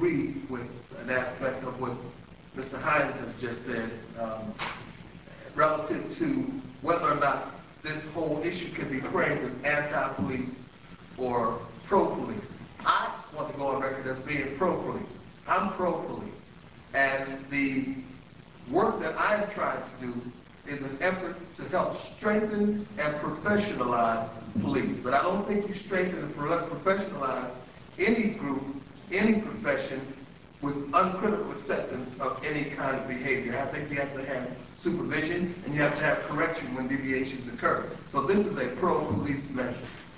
agree with an aspect of what Mr. Hines has just said relative to whether or not this whole issue can be framed as anti-police or pro-police. I want to go on record as being pro-police. I'm pro-police. And the work that I am trying to do is an effort to help strengthen and professionalize police. But I don't think you strengthen and professionalize any group, any profession, with uncritical acceptance of any kind of behavior. I think you have to have supervision and you have to have correction when deviations occur. So this is a pro-police measure.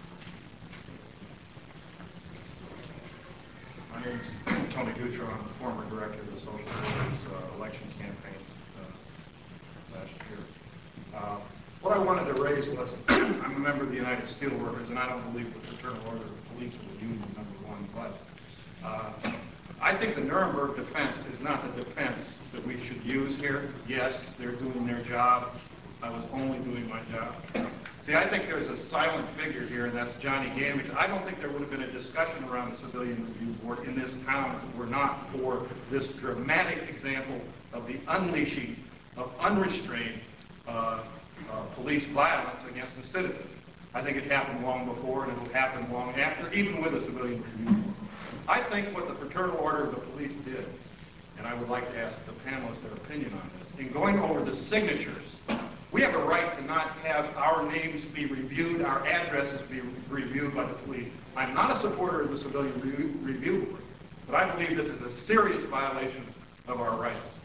My name is Tony Gutra. I'm the former director of the Social Services election campaign last year. What I wanted to raise was, I'm a member of the United Steelworkers, and I don't believe the Fraternal Order of Police is the union, #1, but I think the Nuremberg defense is not the defense that we should use here. Yes, they're doing their job. I was only doing my job. See, I think there's a silent figure here, and that's Johnny Gamage. I don't think there would have been a discussion around the Civilian Review Board in this town if it were not for this dramatic example of the unleashing of unrestrained police violence against a citizen. I think it happened long before, and it will happen long after, even with a Civilian Review Board. I think what the Fraternal Order of the Police did, and I would like to ask the panelists their opinion on this, in going over the signatures, we have a right to not have our names be reviewed, our addresses be reviewed by the police. I'm not a supporter of the Civilian Review Board, but I believe this is a serious violation of our rights.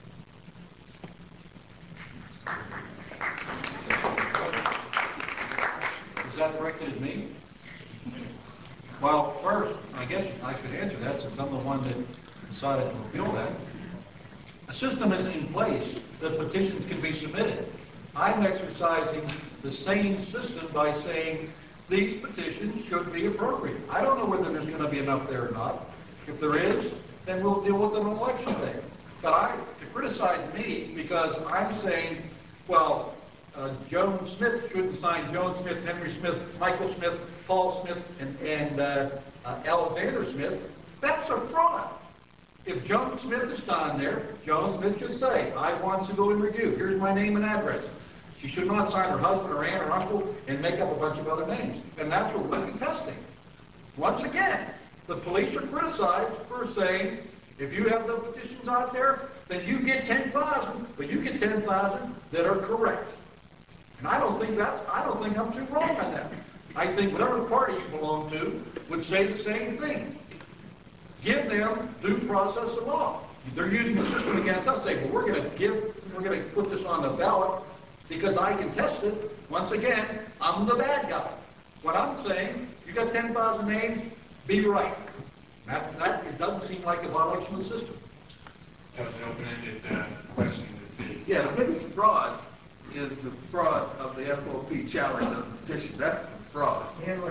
Is that directed at me? Well, first, I guess I should answer that since I'm the one that decided to repeal that. A system is in place that petitions can be submitted. I'm exercising the same system by saying these petitions should be appropriate. I don't know whether there's going to be enough there or not. If there is, then we'll deal with them on election day. But to criticize me because I'm saying, well, Joan Smith shouldn't sign Joan Smith, Henry Smith, Michael Smith, Paul Smith, and Alexander Smith, that's a fraud. If Joan Smith is on there, Joan Smith should say, I want to go and review. Here's my name and address. She should not sign her husband or aunt or uncle and make up a bunch of other names. And that's what we'll be testing. Once again, the police are criticized for saying, if you have the petitions out there, then you get 10,000, but you get 10,000 that are correct. And I don't think I'm too wrong on that. I think whatever party you belong to would say the same thing. Give them due process of law. They're using the system against us, saying, well, we're going to put this on the ballot because I can test it. Once again, I'm the bad guy. What I'm saying, you got 10,000 names, be right. That it doesn't seem like a violation of the system. That was an open-ended question. Yeah, the biggest fraud is the fraud of the FOP challenge of the petition. That's the fraud.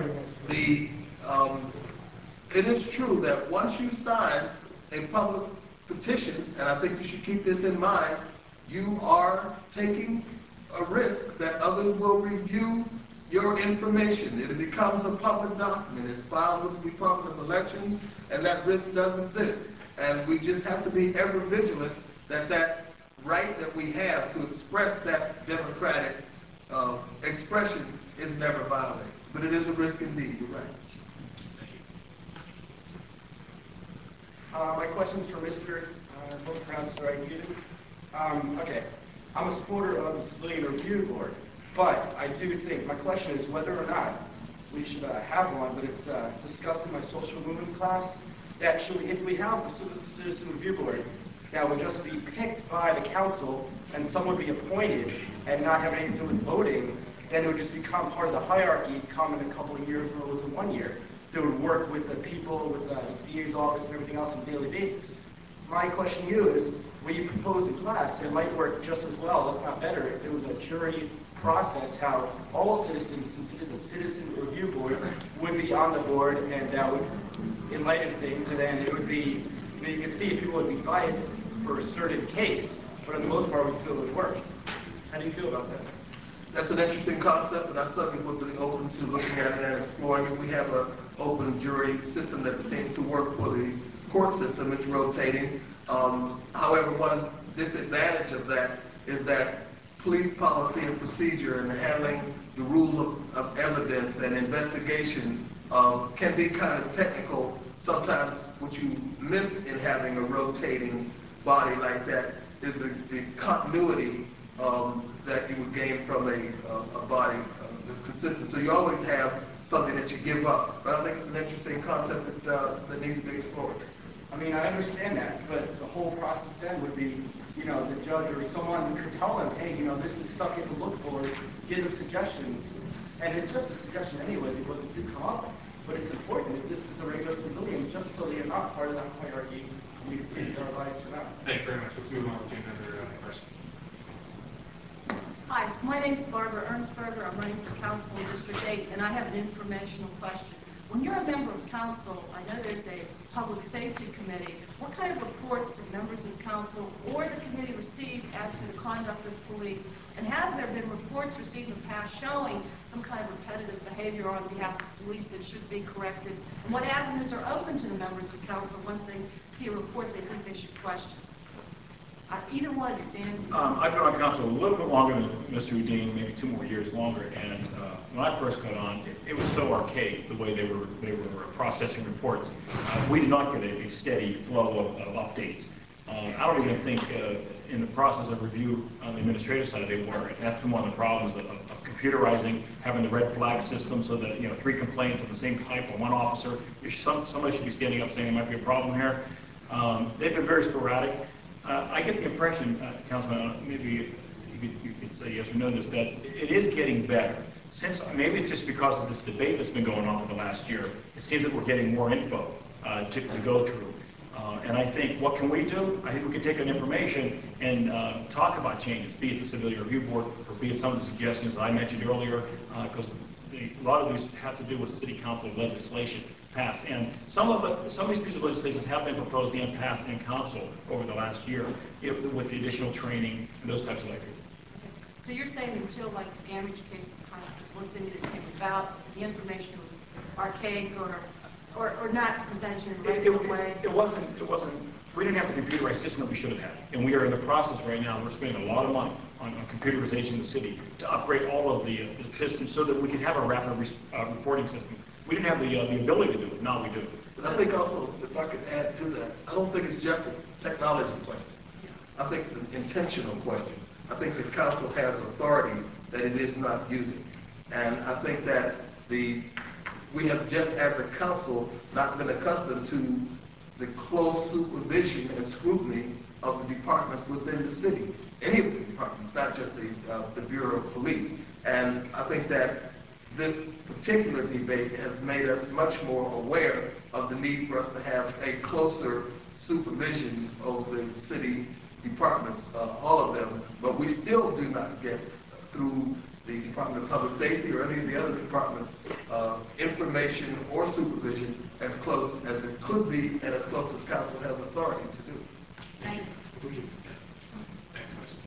It is true that once you sign a public petition, and I think you should keep this in mind, you are taking a risk that others will review your information. It becomes a public document. It's filed with the Department of Elections, and that risk does exist. And we just have to be ever vigilant that that right that we have to express that democratic expression is never violated. But it is a risk indeed, you're right. My question is for Mr. I hope I pronounced it right, okay. I'm a supporter of the Civilian Review Board, but I do think, my question is whether or not we should have one, but it's discussed in my social movement class. Actually, if we have the Citizen Review Board that would just be picked by the council and someone would be appointed and not have anything to do with voting, then it would just become part of the hierarchy, come in a couple of years or it was 1 year. They would work with the people, with the DA's office and everything else on a daily basis. My question to you is, what you propose in class, it might work just as well, if not better, if it was a jury process, how all citizens, since it is a Citizen Review Board, would be on the board and that would enlighten things, and then it would be, you could see if people would be biased for a certain case, but for the most part, we feel it would work. How do you feel about that? That's an interesting concept, and I certainly would be open to looking at it and exploring it. We have an open jury system that seems to work for the court system, it's rotating. However, one disadvantage of that is that police policy and procedure and handling the rules of evidence and investigation can be kind of technical. Sometimes what you miss in having a rotating body like that is the continuity that you would gain from a body that's consistent. So you always have something that you give up. But I think it's an interesting concept that needs to be explored. I mean, I understand that, but the whole process then would be, you know, the judge or someone could tell them, hey, you know, this is stuff you can look for, give them suggestions. And it's just a suggestion anyway, because it did come up. But it's important that this is a regular civilian, just so they're not part of that hierarchy. We can see their advice or not. Thanks very much. Let's move on to another question. Hi, my name is Barbara Ernstberger. I'm running for council in District 8, and I have an informational question. When you're a member of council, I know there's a public safety committee. What kind of reports do members of council or the committee receive as to the conduct of police? And have there been reports received in the past showing some kind of repetitive behavior on behalf of police that should be corrected? And what avenues are open to the members of council once they see a report they think they should question? Either one, Dan. I've been on council a little bit longer than Mr. Udine, maybe 2 more years longer. And when I first got on, it was so archaic the way they were processing reports. We did not get a steady flow of updates. I don't even think in the process of review on the administrative side they were. That's been one of the problems of computerizing, having the red flag system so that 3 complaints of the same type of one officer. Somebody should be standing up saying there might be a problem here. They've been very sporadic. I get the impression, Councilman, maybe you could say yes or no to this, that it is getting better. Since maybe it's just because of this debate that's been going on for the last year, it seems that we're getting more info to go through. And I think, what can we do? I think we can take that information and talk about changes, be it the Civilian Review Board, or be it some of the suggestions that I mentioned earlier, because a lot of these have to do with city council legislation passed. And some of these pieces of legislation have been proposed and passed in council over the last year, with the additional training and those types of ideas. So you're saying until like the damage case kind of was in came about, the information was archaic or not presented in a regular way? It wasn't, we didn't have the computerized system that we should have had. And we are in the process right now, we're spending a lot of money on computerization in the city to upgrade all of the systems so that we can have a rapid reporting system. We didn't have the ability to do it, now we do. But I think also, if I could add to that, I don't think it's just a technology question. I think it's an intentional question. I think the council has authority that it is not using. And I think that we have just as a council not been accustomed to the close supervision and scrutiny of the departments within the city. Any of the departments, not just the Bureau of Police. And I think that this particular debate has made us much more aware of the need for us to have a closer supervision of the city departments, all of them, but we still do not get through the Department of Public Safety or any of the other departments information or supervision as close as it could be and as close as council has authority to do. Thank you. Next question.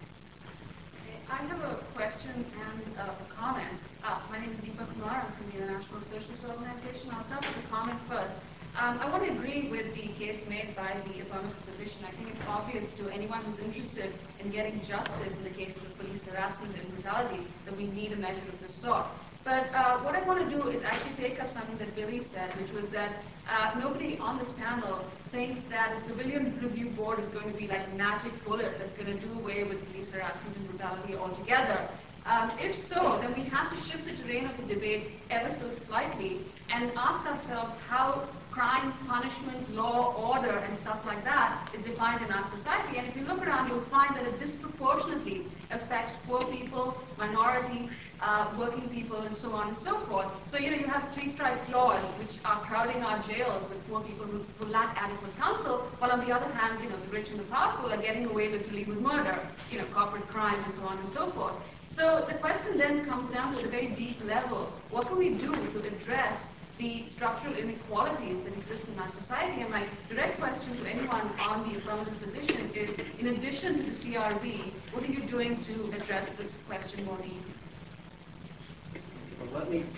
I have a question and a comment. My name is Deepa Kumar. I'm from the International Socialist Organization. I'll start with a comment first. I want to agree with the case made by the affirmative position. I think it's obvious to anyone who's interested in getting justice in the case of the police harassment and brutality that we need a measure of this sort. But what I want to do is actually take up something that Billy said, which was that nobody on this panel thinks that a civilian review board is going to be like a magic bullet that's going to do away with police harassment and brutality altogether. If so, then we have to shift the terrain of the debate ever so slightly and ask ourselves how crime, punishment, law, order, and stuff like that is defined in our society. And if you look around, you'll find that it disproportionately affects poor people, minority, working people, and so on and so forth. So, you have 3 strikes laws, which are crowding our jails with poor people who lack adequate counsel, while on the other hand, the rich and the powerful are getting away literally with murder, corporate crime, and so on and so forth. So the question then comes down to a very deep level. What can we do to address the structural inequalities that exist in our society? And my direct question to anyone on the affirmative position is, in addition to the CRB, what are you doing to address this question more deeply? Well, let me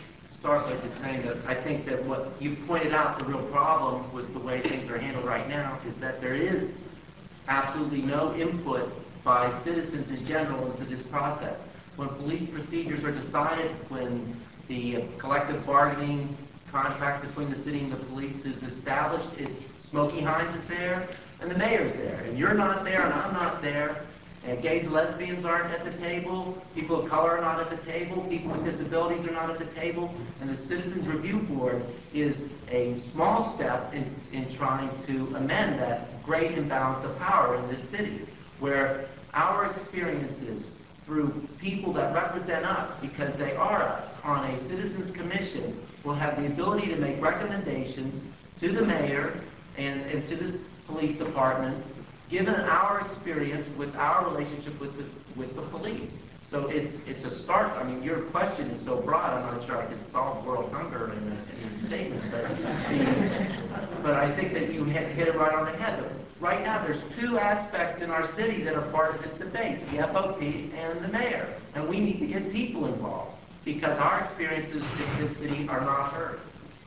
start by just saying that I think that what you pointed out, the real problem with the way things are handled right now, is that there is absolutely no input by citizens in general into this process. When police procedures are decided, when the collective bargaining contract between the city and the police is established, Smokey Hines is there, and the mayor's there, and you're not there, and I'm not there, and gays and lesbians aren't at the table, people of color are not at the table, people with disabilities are not at the table, and the Citizens Review Board is a small step in trying to amend that great imbalance of power in this city, where our experiences through people that represent us, because they are us, on a citizens commission, will have the ability to make recommendations to the mayor and to the police department, given our experience with our relationship with the police. So it's a start. I mean, your question is so broad, I'm not sure I could solve world hunger in a statement, but I think that you hit it right on the head. Right now, there's two aspects in our city that are part of this debate, the FOP and the mayor. And we need to get people involved, because our experiences in this city are not heard.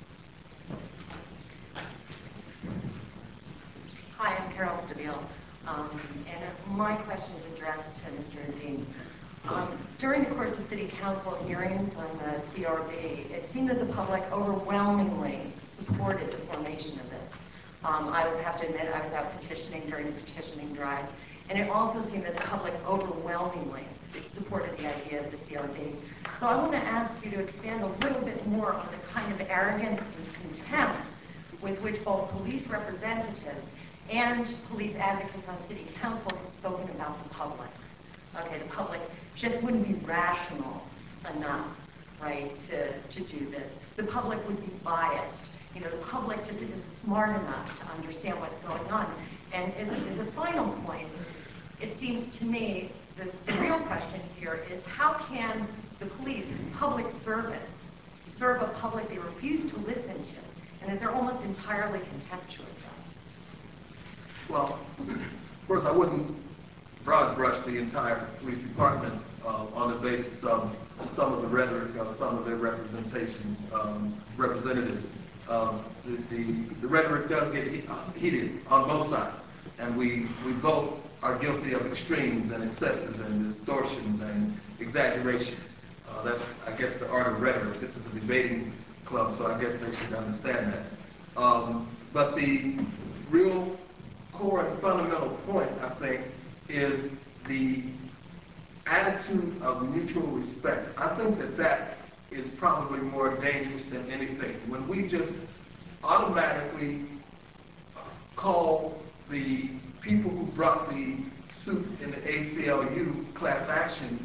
Hi, I'm Carol Stabile, and my question is addressed to Mr. Dean. During the course of city council hearings on the CRB, it seemed that the public overwhelmingly supported the formation of this. I would have to admit I was out petitioning during the petitioning drive, and it also seemed that the public overwhelmingly supported the idea of the CRB. So I want to ask you to expand a little bit more on the kind of arrogance and contempt with which both police representatives and police advocates on city council have spoken about the public. Okay, the public just wouldn't be rational enough, right, to do this. The public would be biased. You know, the public just isn't smart enough to understand what's going on. And as a final point, it seems to me that the real question here is how can the police, as public servants, serve a public they refuse to listen to, and that they're almost entirely contemptuous of? Well, first, I wouldn't broad brush the entire police department on the basis of some of the rhetoric of some of their representations, representatives. The rhetoric does get heated on both sides, and we both are guilty of extremes and excesses and distortions and exaggerations. That's, I guess, the art of rhetoric. This is a debating club, so I guess they should understand that. But the real core and fundamental point, I think, is the attitude of mutual respect. I think that that is probably more dangerous than anything. When we just automatically call the people who brought the suit in the ACLU class action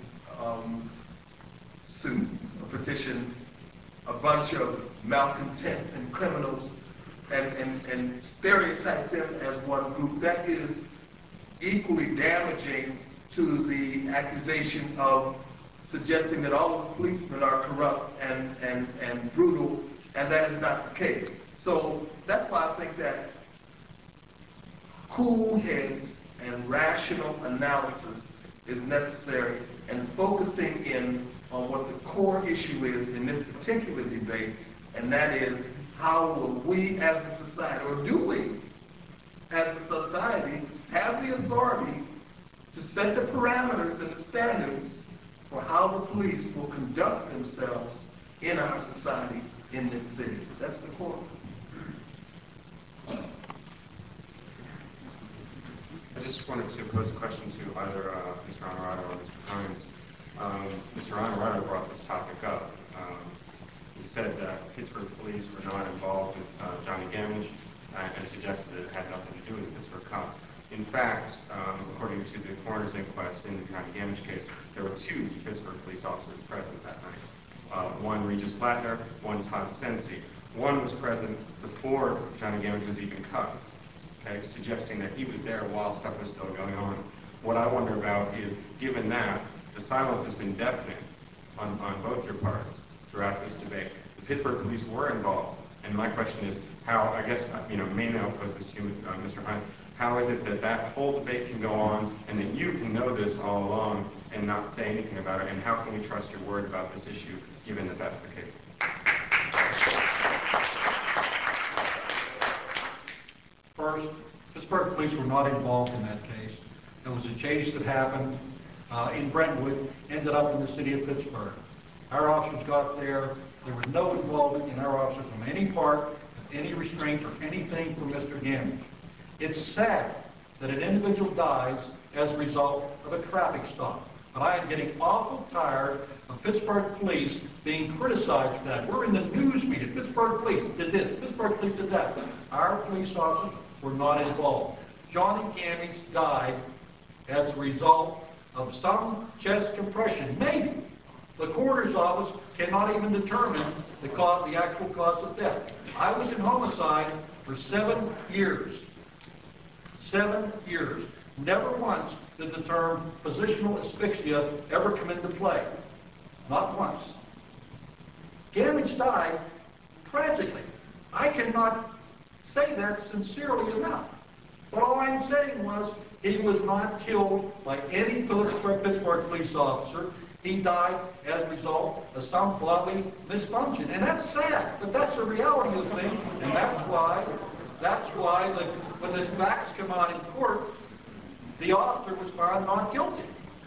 suit, a petition, a bunch of malcontents and criminals, and stereotype them as one group, that is equally damaging to the accusation of suggesting that all of the policemen are corrupt and brutal, and that is not the case. So that's why I think that cool heads and rational analysis is necessary, and focusing in on what the core issue is in this particular debate, and that is how will we as a society, or do we as a society, have the authority to set the parameters and the standards for how the police will conduct themselves in our society, in this city. That's the core. I just wanted to pose a question to either Mr. Honorado or Mr. Hines. Mr. Honorado brought this topic up. He said that Pittsburgh police were not involved with Johnny Gamage and suggested it had nothing to do with the Pittsburgh cops. In fact, according to the coroner's inquest in the Johnny Gamage case, there were two Pittsburgh police officers present that night. One Regis Latner, one Todd Sensi. One was present before Johnny Gamage was even cut, okay, suggesting that he was there while stuff was still going on. What I wonder about is, given that, the silence has been deafening on both your parts throughout this debate. The Pittsburgh police were involved, and my question is how, I guess, mainly I'll pose this to you, Mr. Hines, how is it that that whole debate can go on and that you can know this all along and not say anything about it, and how can we trust your word about this issue given that that's the case? First, Pittsburgh police were not involved in that case. There was a chase that happened in Brentwood, ended up in the city of Pittsburgh. Our officers got there. There was no involvement in our officers from any part, of any restraint or anything from Mr. Gamage. It's sad that an individual dies as a result of a traffic stop. But I am getting awful tired of Pittsburgh police being criticized for that. We're in the news media. Pittsburgh police did this. Pittsburgh police did that. Our police officers were not involved. Johnny Gamage died as a result of some chest compression. Maybe. The coroner's office cannot even determine the actual cause of death. I was in homicide for 7 years. 7 years. Never once did the term positional asphyxia ever come into play. Not once. Gamage died tragically. I cannot say that sincerely enough. But all I'm saying was he was not killed by any Pittsburgh police officer. He died as a result of some bodily dysfunction. And that's sad, but that's the reality of things. And that's why when the facts come out in court, the officer was found not guilty.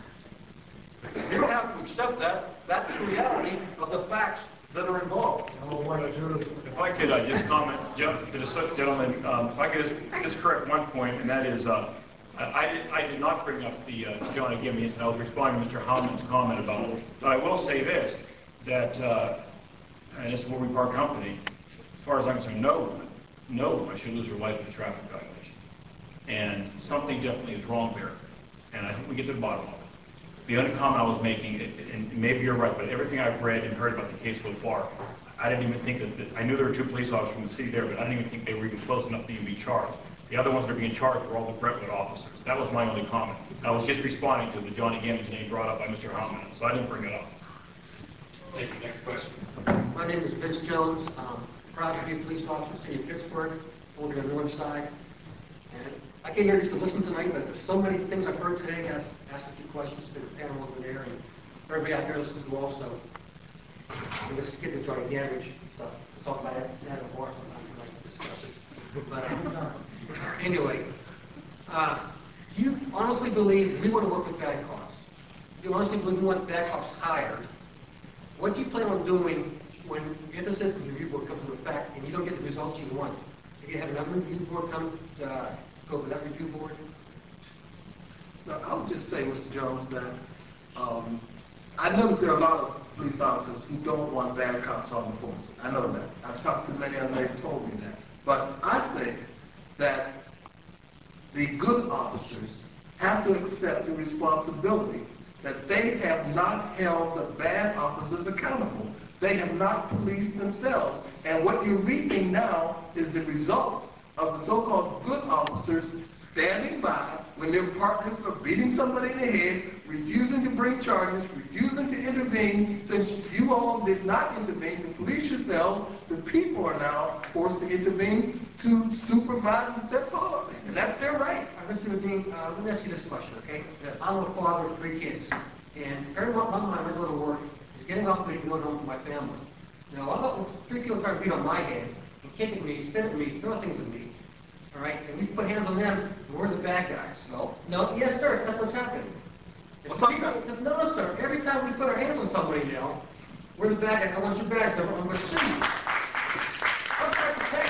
You don't have to accept that. That's the reality of the facts that are involved. If I could just comment to the gentleman, if I could just correct one point, and that is, I did not bring up the Johnny Gamage incident. I was responding to Mr. Howman's comment about it. But I will say this, that, and this is where we part company, as far as I'm concerned, no one should lose their life in a traffic violation. And something definitely is wrong there. And I think we get to the bottom of it. The other comment I was making, and maybe you're right, but everything I've read and heard about the case so far, I didn't even think that I knew there were 2 police officers from the city there, but I didn't even think they were even close enough to even be charged. The other ones that are being charged were all the Brentwood officers. That was my only comment. I was just responding to the Johnny Gamage name brought up by Mr. Howman, so I didn't bring it up. Thank you. Next question. My name is Vince Jones. Proud to be a police officer in the city of Pittsburgh, over the north side. And I came here just to listen tonight, but there's so many things I've heard today. I asked a few questions to the panel over there, and everybody out there listens to also. And let's get to Johnny Gamage stuff. We'll talk about that in more sometimes when I discuss it. But anyway, do you honestly believe we want to work with bad cops? Do you honestly believe we want bad cops hired? What do you plan on doing when you get the citizen review board comes into effect and you don't get the results you want? If you have another review board come go to that review board? Now, I would just say, Mr. Jones, that I know that there are a lot of police officers who don't want bad cops on the force. I know that. I've talked to many of them, they've told me that. But I think that the good officers have to accept the responsibility that they have not held the bad officers accountable. They have not policed themselves. And what you're reaping now is the results of the so-called good officers standing by when their partners are beating somebody in the head, refusing to bring charges, refusing to intervene. Since you all did not intervene to police yourselves, the people are now forced to intervene to supervise and set policy. And that's their right. Mr. Dean, let me ask you this question, okay? Yes. I'm a father of 3 kids, and every month I go to work is getting off and going home to my family. Now, I'm not 3 people trying to beat on my head, and kick at me, spit at me, throw things at me. All right, and we put hands on them, and we're the bad guys. No, yes, sir, that's what's happening. No, sir, every time we put our hands on somebody now, we're the bad guys. I want you back, I'm going to sue you. I'm trying to protect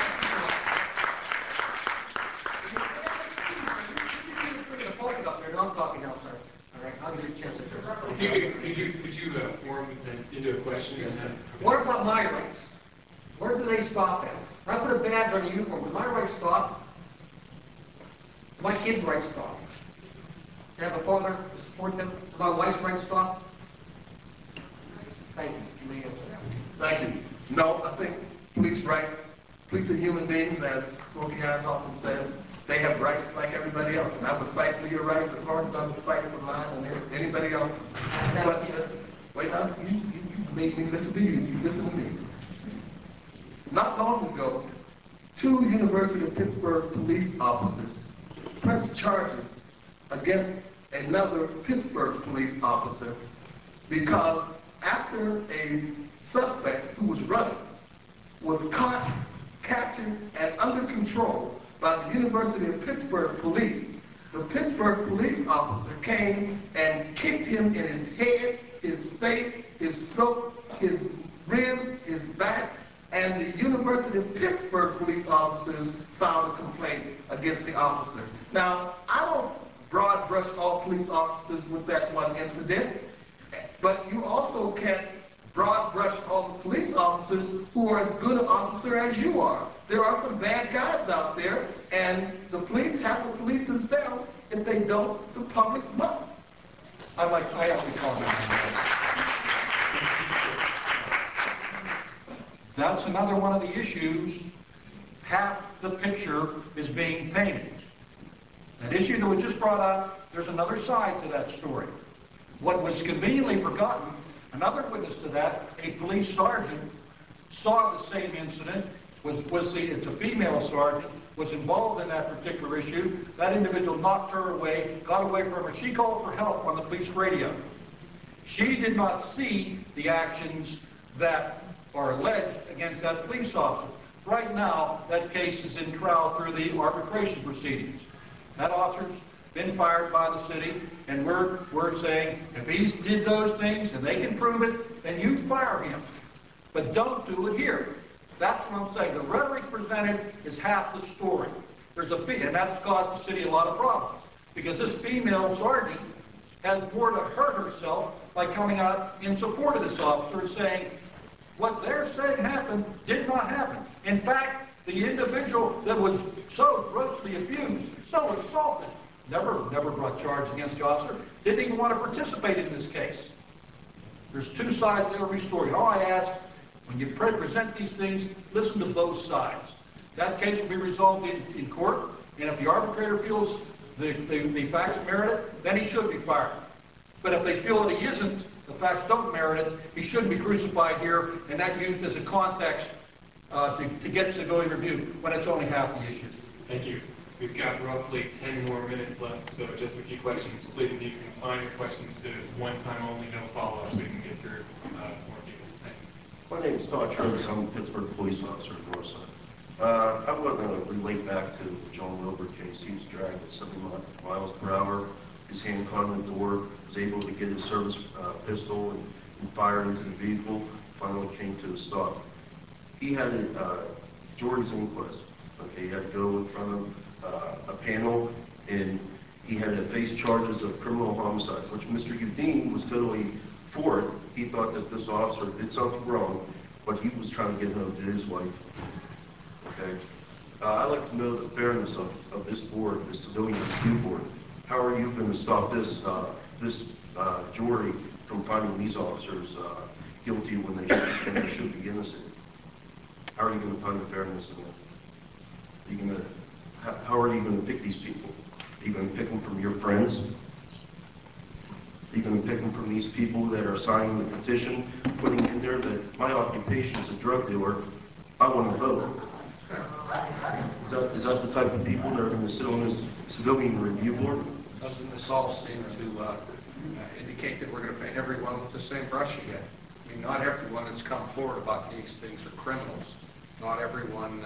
you. Hold it up there, no, I'm talking now, sir. All right, I'll give you a chance to sir. Could you form that into a question? Yes, sir. What about my rights? Where do they stop at? When I put a badge on a uniform, does my rights stop? Do my kids' rights stop? To have a father to support them? Does my wife's rights stop? Thank you. You may answer that. Thank you. No, I think police are human beings, as Smokey Hines often says. They have rights like everybody else, and I would fight for your rights as hard as I would fight for mine and anybody else's. But wait, you made me listen to you. You listen to me. Not long ago, 2 University of Pittsburgh police officers pressed charges against another Pittsburgh police officer because after a suspect who was running was caught, captured, and under control by the University of Pittsburgh police. The Pittsburgh police officer came and kicked him in his head, his face, his throat, his ribs, his back, and the University of Pittsburgh police officers filed a complaint against the officer. Now, I don't broad brush all police officers with that one incident, but you also can't broad brush all the police officers who are as good an officer as you are. There are some bad guys out there, and the police have to police themselves. If they don't, the public must. I have to comment on that. That's another one of the issues. Half the picture is being painted. That issue that was just brought up, there's another side to that story. What was conveniently forgotten, another witness to that, a police sergeant, saw the same incident, it's a female sergeant, was involved in that particular issue. That individual knocked her away, got away from her. She called for help on the police radio. She did not see the actions that are alleged against that police officer. Right now, that case is in trial through the arbitration proceedings. That officer's been fired by the city, and we're saying if he did those things and they can prove it, then you fire him. But don't do it here. That's what I'm saying. The rhetoric presented is half the story. And that's caused the city a lot of problems. Because this female sergeant has more to hurt herself by coming out in support of this officer and saying, what they're saying happened did not happen. In fact, the individual that was so grossly abused, so assaulted, never brought charge against the officer, didn't even want to participate in this case. There's two sides to every story. And all I ask, when you present these things, listen to both sides. That case will be resolved in court, and if the arbitrator feels the facts merit it, then he should be fired. But if they feel that he isn't, the facts don't merit it, he shouldn't be crucified here, and that used as a context to get to going review when it's only half the issue. Thank you. We've got roughly 10 more minutes left, so just a few questions. Please, if you can confine your questions to one time only, no follow-ups, we can get through more people. Thanks. My name is Todd Travis. I'm a Pittsburgh police officer in Northside. I want to relate back to the John Wilbur case. He was dragged at 70 miles per hour. His hand caught on the door, was able to get his service pistol and fire into the vehicle. Finally came to a stop. He had a jury's inquest. Okay, he had to go in front of a panel, and he had to face charges of criminal homicide, which Mr. Udine was totally for it. He thought that this officer did something wrong, but he was trying to get home to his wife. Okay, I'd like to know the fairness of this board, this civilian review board. How are you going to stop this jury from finding these officers guilty when they should be innocent? How are you going to find the fairness in that? How are you going to pick these people? Are you going to pick them from your friends? Are you going to pick them from these people that are signing the petition, putting in there that my occupation is a drug dealer, I want to vote? Is that the type of people that are going to sit on this civilian review board? Doesn't this all seem to indicate that we're going to paint everyone with the same brush again? I mean, not everyone that's come forward about these things are criminals. Not everyone,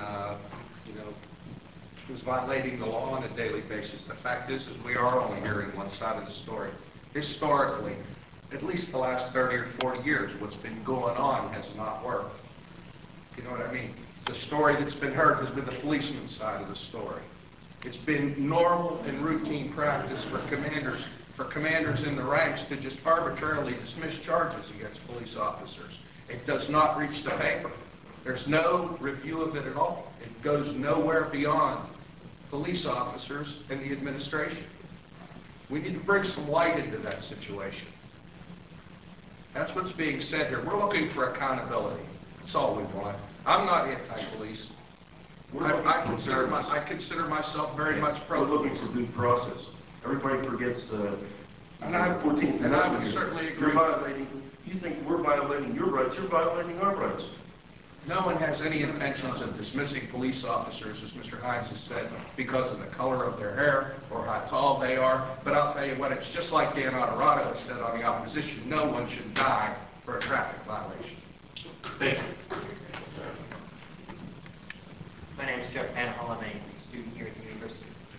is violating the law on a daily basis. The fact is we are only hearing one side of the story. Historically, at least the last 30 or 40 years, what's been going on has not worked. You know what I mean? The story that's been heard has been the policeman's side of the story. It's been normal and routine practice for commanders in the ranks to just arbitrarily dismiss charges against police officers. It does not reach the paper. There's no review of it at all. It goes nowhere beyond police officers and the administration. We need to bring some light into that situation. That's what's being said here. We're looking for accountability. That's all we want. I'm not anti-police. I consider myself very much pro-police. We're looking for due process. Everybody forgets the 14th Amendment. And I would certainly agree. You think we're violating your rights, you're violating our rights. No one has any intentions of dismissing police officers, as Mr. Hines has said, because of the color of their hair or how tall they are. But I'll tell you what, it's just like Dan Honorado has said on the opposition, no one should die for a traffic violation. Thank you. My name is Jeff Panhall. I'm a student here at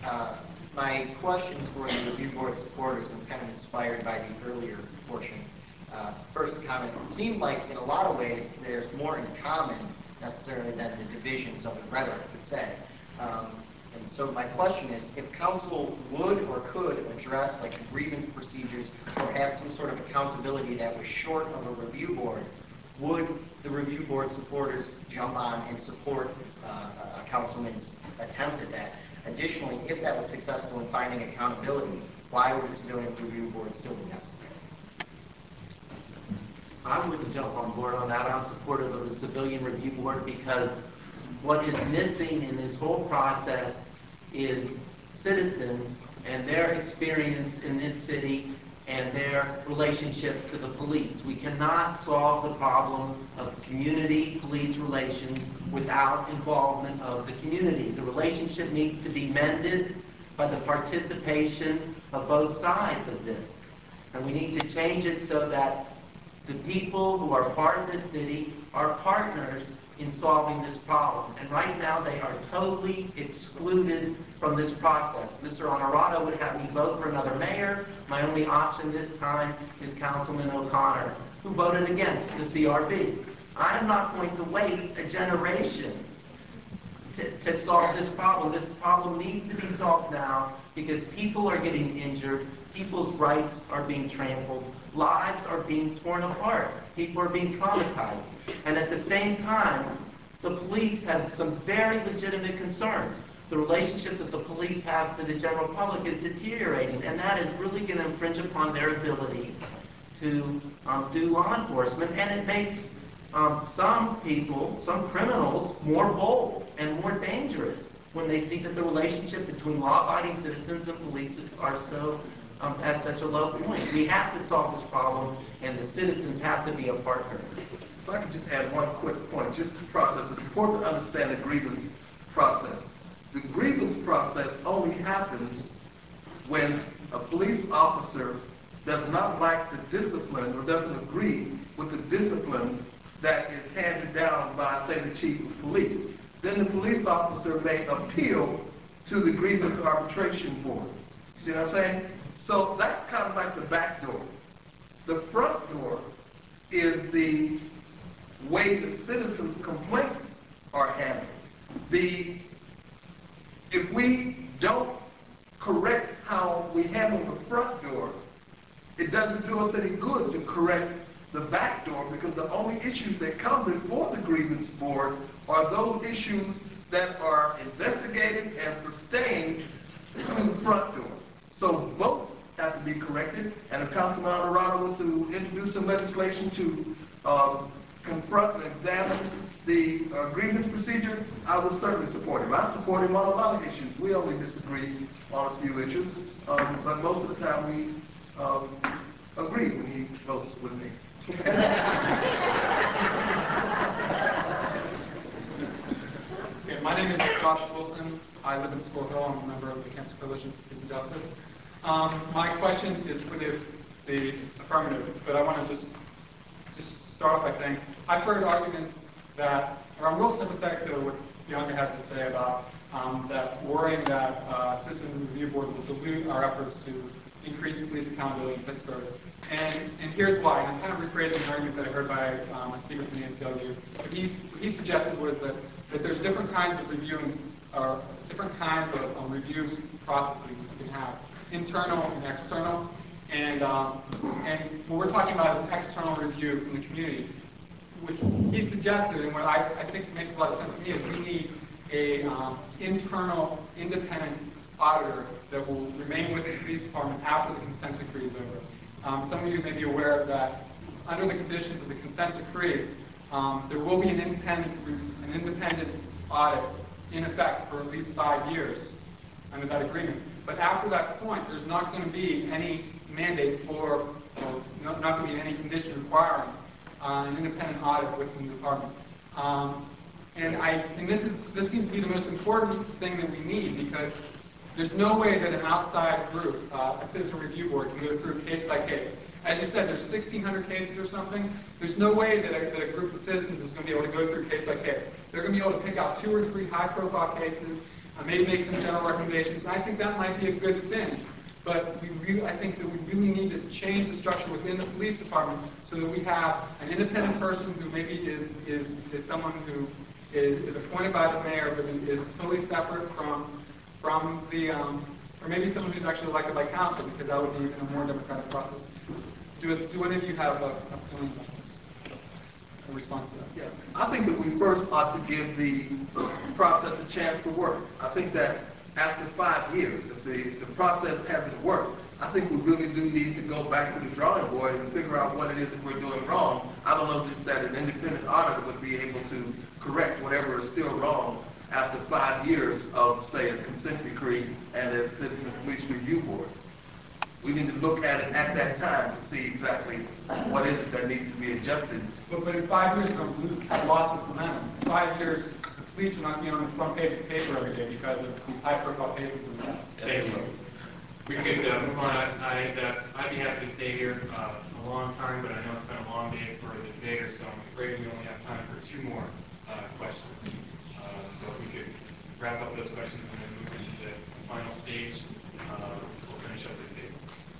My questions for the review board supporters, and it's kind of inspired by the earlier portion. First comment, it seemed like in a lot of ways there's more in common necessarily than the divisions of the rhetoric would say. And so my question is, if council would or could address like grievance procedures or have some sort of accountability that was short of a review board, would the review board supporters jump on and support a councilman's attempt at that? Additionally, if that was successful in finding accountability, why would a civilian review board still be necessary? I wouldn't jump on board on that. I'm supportive of the civilian review board because what is missing in this whole process is citizens and their experience in this city and their relationship to the police. We cannot solve the problem of community-police relations without involvement of the community. The relationship needs to be mended by the participation of both sides of this. And we need to change it so that the people who are part of this city are partners in solving this problem. And right now they are totally excluded from this process. Mr. Honorado would have me vote for another mayor. My only option this time is Councilman O'Connor, who voted against the CRB. I am not going to wait a generation to solve this problem. This problem needs to be solved now because people are getting injured, people's rights are being trampled, lives are being torn apart, people are being traumatized. And at the same time, the police have some very legitimate concerns. The relationship that the police have to the general public is deteriorating, and that is really going to infringe upon their ability to do law enforcement, and it makes some people, some criminals, more bold and more dangerous when they see that the relationship between law-abiding citizens and police are so at such a low point. We have to solve this problem, and the citizens have to be a partner. If I could just add one quick point, just the process. It's important to understand the grievance process. The grievance process only happens when a police officer does not like the discipline or doesn't agree with the discipline that is handed down by, say, the chief of police. Then the police officer may appeal to the grievance arbitration board. You see what I'm saying? So that's kind of like the back door. The front door is the way the citizens' complaints are handled. If we don't correct how we handle the front door, it doesn't do us any good to correct the back door, because the only issues that come before the grievance board are those issues that are investigated and sustained through the front door. So both have to be corrected, and if Councilman Honorado was to introduce some legislation to confront and examine the grievance procedure, I would certainly support him. I support him on a lot of issues. We only disagree on a few issues, but most of the time we agree when he votes with me. My name is Josh Wilson. I live in Squirrel. I'm a member of the Kansas Coalition for Peace and Justice. My question is for the affirmative, but I want to just start off by saying I've heard arguments that, or I'm real sympathetic to what Bianca had to say about that worrying that Citizen Review Board will dilute our efforts to increase police accountability in Pittsburgh. And here's why. And I'm kind of rephrasing an argument that I heard by a speaker from the ACLU. What he suggested was that there's different kinds of reviewing, or different kinds of review processes you can have, internal and external. And what we're talking about is an external review from the community. What he suggested, and what I think makes a lot of sense to me, is we need a internal, independent auditor that will remain with the police department after the consent decree is over. Some of you may be aware that under the conditions of the consent decree, there will be an independent audit in effect for at least 5 years under that agreement. But after that point, there's not going to be any mandate for, not going to be any condition requiring an independent audit within the department. And this seems to be the most important thing that we need, because there's no way that an outside group, a citizen review board, can go through case by case. As you said, there's 1,600 cases or something. There's no way that a group of citizens is going to be able to go through case by case. They're going to be able to pick out 2 or 3 high-profile cases, may make some general recommendations. I think that might be a good thing. But I think that we really need to change the structure within the police department so that we have an independent person who maybe is someone who is appointed by the mayor, but is totally separate from the, or maybe someone who's actually elected by council, because that would be even a more democratic process. Do any of you have a feeling about this? A response to that? Yeah, I think that we first ought to give the process a chance to work. I think that after 5 years, if the process hasn't worked, I think we really do need to go back to the drawing board and figure out what it is that we're doing wrong. I don't know just that an independent auditor would be able to correct whatever is still wrong after 5 years of, say, a consent decree and a citizen police review board. We need to look at it at that time to see exactly what is it that needs to be adjusted. But in 5 years, we're going to lost this momentum. In 5 years, the police are not going to be on the front page of the paper every day because of these high-profile cases we have. Thank you. We could move on. I'd be happy to stay here a long time, but I know it's been a long day for the debater, so I'm afraid we only have time for 2 more questions. So if we could wrap up those questions and then move into the final stage, we'll finish up the debate.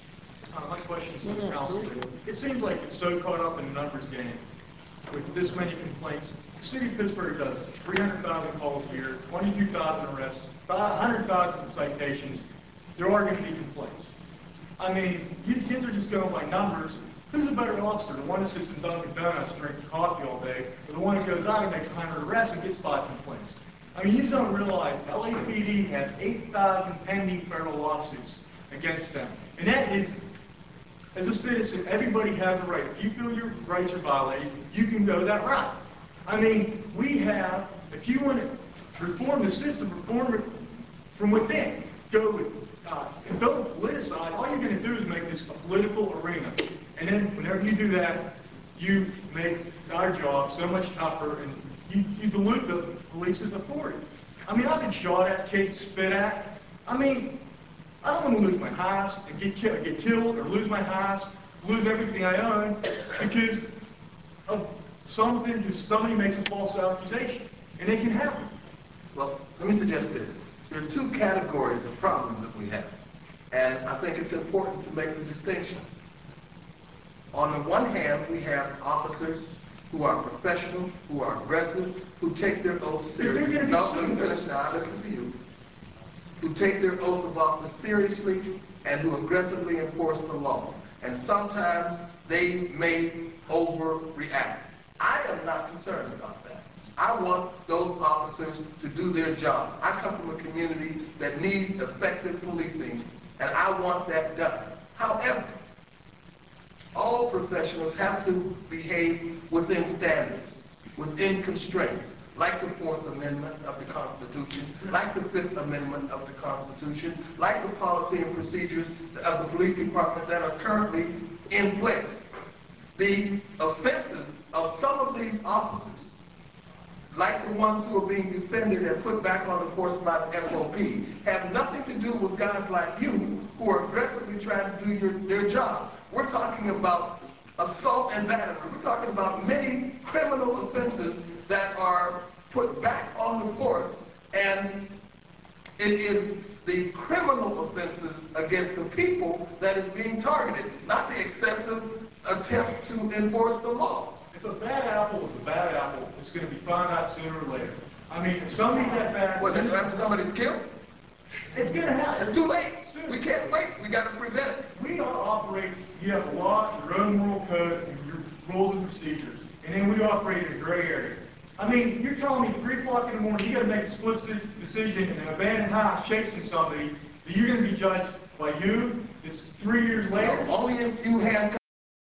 My question is to the council. It seems like it's so caught up in the numbers game with this many complaints. The city of Pittsburgh does 300,000 calls a year, 22,000 arrests, 100,000 citations. There are going to be complaints. I mean, you kids are just going by numbers. Who's a better officer, the one that sits in Dunkin' Donuts drinking coffee all day, or the one that goes out and makes 100 arrests and gets 5 complaints? I mean, you just don't realize LAPD has 8,000 pending federal lawsuits against them. And that is, as a citizen, everybody has a right. If you feel your rights are violated, you can go that route. I mean, we have, if you want to reform the system, reform it from within. Go with, and don't politicize. All you're going to do is make this a political arena. And then whenever you do that, you make our job so much tougher, and you dilute the police's authority. I mean, I've been shot at, kicked, spit at. I mean, I don't want to lose my house and get killed, or lose my house, lose everything I own because of something, because somebody makes a false accusation, and it can happen. Well, let me suggest this. There are 2 categories of problems that we have, and I think it's important to make the distinction. On the one hand, we have officers who are professional, who are aggressive, who take their oath seriously. No, let me finish now. I listen to you. Who take their oath of office seriously and who aggressively enforce the law. And sometimes they may overreact. I am not concerned about that. I want those officers to do their job. I come from a community that needs effective policing, and I want that done. However, all professionals have to behave within standards, within constraints, like the 4th Amendment of the Constitution, like the 5th Amendment of the Constitution, like the policy and procedures of the police department that are currently in place. The offenses of some of these officers, like the ones who are being defended and put back on the force by the FOP, have nothing to do with guys like you who are aggressively trying to do their job. We're talking about assault and battery. We're talking about many criminal offenses that are put back on the force, and it is the criminal offenses against the people that is being targeted, not the excessive attempt to enforce the law. If a bad apple is a bad apple, it's going to be found out sooner or later. I mean, if somebody's that bad... What, after somebody's killed? It's going to happen. It's too late. We can't wait. We got to prevent it. We are operating, you have a law, your own moral code, and your rules and procedures, and then we operate in a gray area. I mean, you're telling me 3 o'clock in the morning, you got to make a split decision in an abandoned house chasing somebody, that you're going to be judged by you, it's 3 years later? No, only if you handcuff